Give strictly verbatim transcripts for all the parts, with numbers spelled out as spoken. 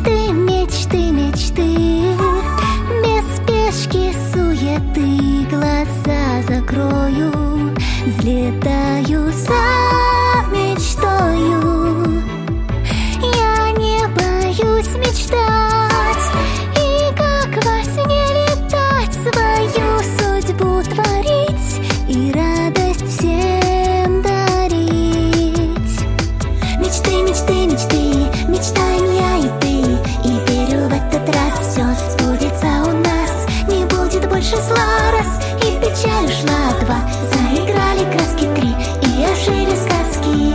Мечты, мечты, мечты, без спешки, суеты, глаза закрою, взлетаю за мечтою. Я не боюсь мечтать и как во сне летать, свою судьбу творить и радость всем дарить. Мечты, мечты, мечты, мечтаем я и ты, и верю, в этот раз все сбудется у нас. Не будет больше зла раз, и печаль ушла два, заиграли краски три, и ожили сказки.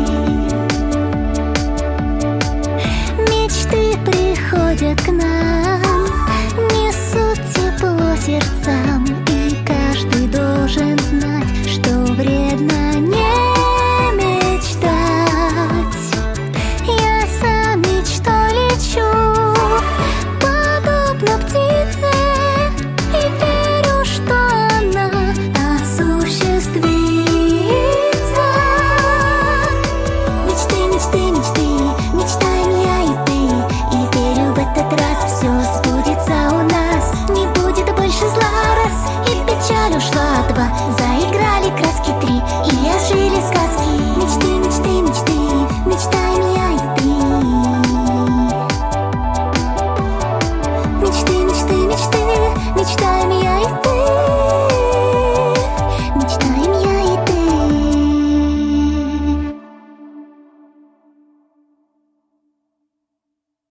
Мечты приходят к нам, несут тепло сердцам, и каждый должен знать, что вредно не мечтать. Я за мечтой лечу, подобно птице, и верю, что она осуществится. Мечты, мечты, мечты, мечтаем я и ты, и верю, в этот раз все сбудется у нас. Не будет больше зла раз, и печаль ушла два,